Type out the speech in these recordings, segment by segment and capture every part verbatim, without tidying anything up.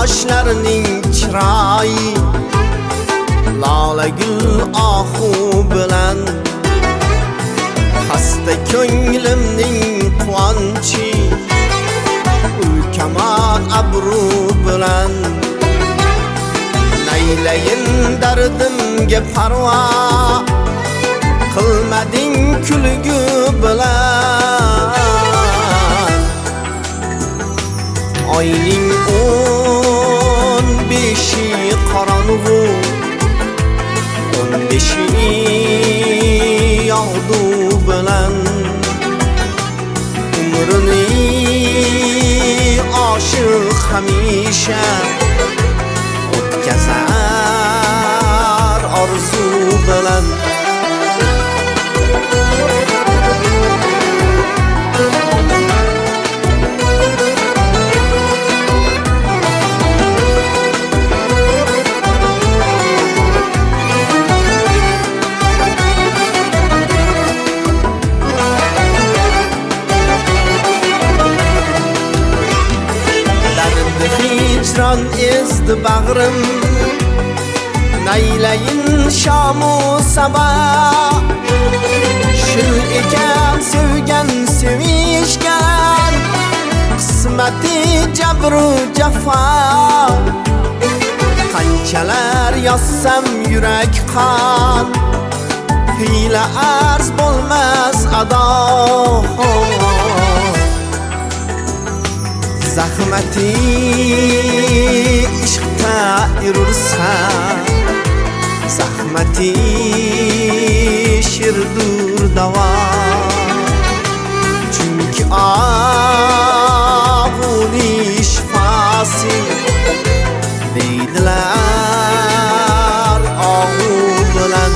yoshlarning chiroyi lola gul ohu bilan xasta ko'nglimning quvonchi ulkamon abru bilan naylayin dardimga parvo qilmading kulgu bilan oyning o'n beshi qorong'u o'n beshi yog'du bilan umrini oshiq hamisha o'tkazar orzu bilan hicran ezdi bag'rim naylayin shamu sabah shul ekan sevgan sevishgan qismati jabru jafo qanchalar yozsam yurak qon hiyla arz bo'lmas ado zahmati ishqda irursa zahmati shirdur davo chunki og'uni shifasi deydilar og'u bilan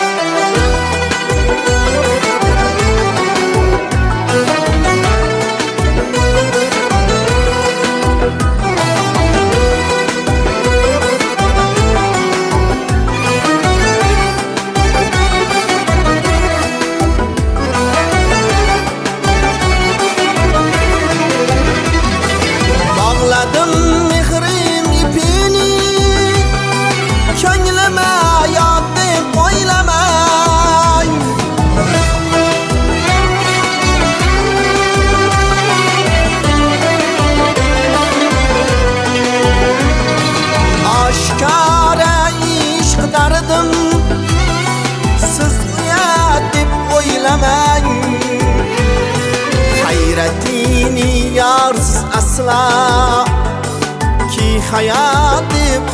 hayratini yarsiz asla ki hayat deb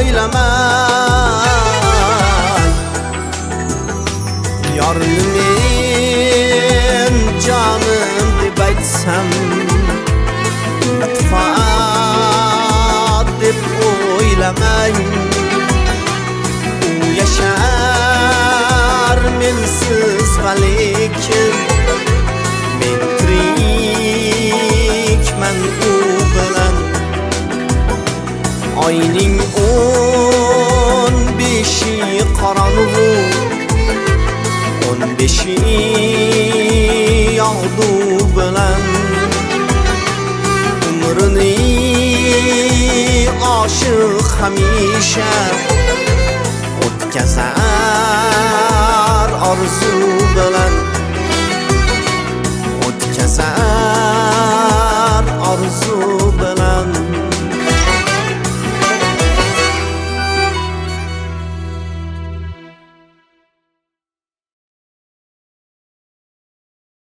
o'ylamay yorni men jonim deb aytsam manfaat deb o'ylamay u yashar mensiz va lekin men tirikman u bilan oyning o'n beshi qorong'u o'n beshi yog'du bilan umrini oshiq hamisha o'tkazar orzu